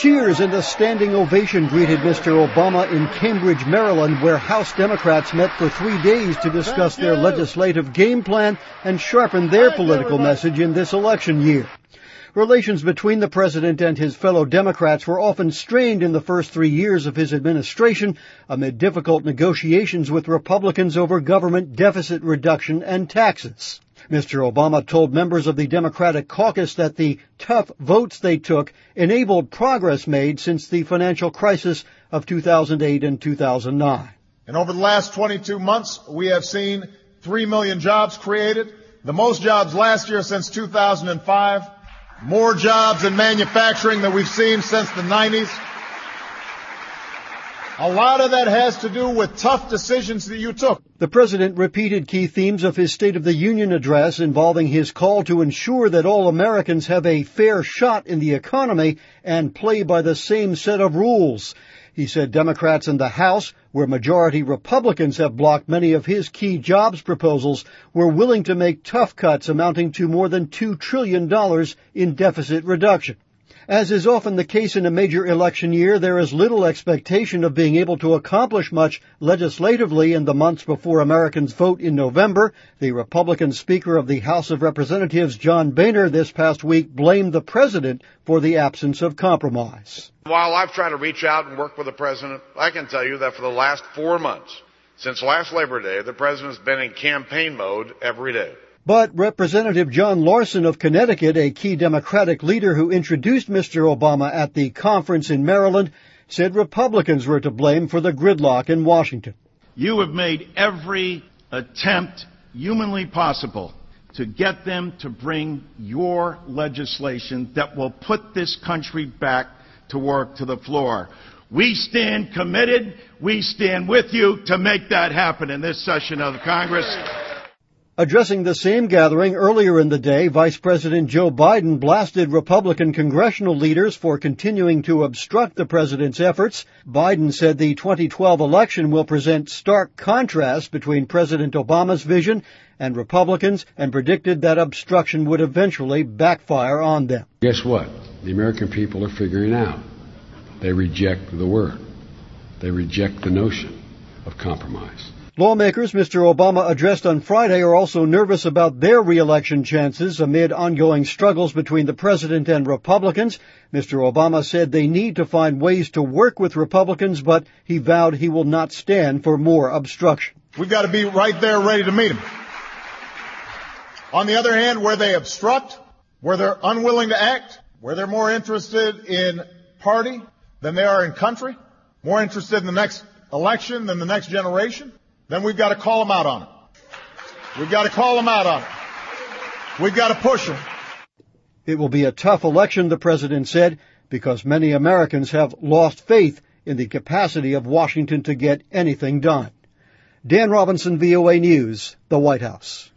Cheers and a standing ovation greeted Mr. Obama in Cambridge, Maryland, where House Democrats met for 3 days to discuss their legislative game plan and sharpen their political message in this election year. Relations between the president and his fellow Democrats were often strained in the first 3 years of his administration amid difficult negotiations with Republicans over government deficit reduction and taxes. Mr. Obama told members of the Democratic caucus that the tough votes they took enabled progress made since the financial crisis of 2008 and 2009. And over the last 22 months, we have seen 3 million jobs created, the most jobs last year since 2005, more jobs in manufacturing than we've seen since the 90s. A lot of that has to do with tough decisions that you took. The president repeated key themes of his State of the Union address involving his call to ensure that all Americans have a fair shot in the economy and play by the same set of rules. He said Democrats in the House, where majority Republicans have blocked many of his key jobs proposals, were willing to make tough cuts amounting to more than $2 trillion in deficit reduction. As is often the case in a major election year, there is little expectation of being able to accomplish much legislatively in the months before Americans vote in November. The Republican Speaker of the House of Representatives, John Boehner, this past week blamed the president for the absence of compromise. While I've tried to reach out and work with the president, I can tell you that for the last 4 months, since last Labor Day, the president's been in campaign mode every day. But Representative John Larson of Connecticut, a key Democratic leader who introduced Mr. Obama at the conference in Maryland, said Republicans were to blame for the gridlock in Washington. You have made every attempt humanly possible to get them to bring your legislation that will put this country back to work to the floor. We stand committed. We stand with you to make that happen in this session of the Congress. Addressing the same gathering earlier in the day, Vice President Joe Biden blasted Republican congressional leaders for continuing to obstruct the president's efforts. Biden said the 2012 election will present stark contrast between President Obama's vision and Republicans, and predicted that obstruction would eventually backfire on them. Guess what? The American people are figuring out. They reject the word. They reject the notion of compromise. Lawmakers Mr. Obama addressed on Friday are also nervous about their re-election chances amid ongoing struggles between the president and Republicans. Mr. Obama said they need to find ways to work with Republicans, but he vowed he will not stand for more obstruction. We've got to be right there ready to meet them. On the other hand, where they obstruct, where they're unwilling to act, where they're more interested in party than they are in country, more interested in the next election than the next generation, then we've got to call them out on it. We've got to call them out on it. We've got to push them. It will be a tough election, the president said, because many Americans have lost faith in the capacity of Washington to get anything done. Dan Robinson, VOA News, the White House.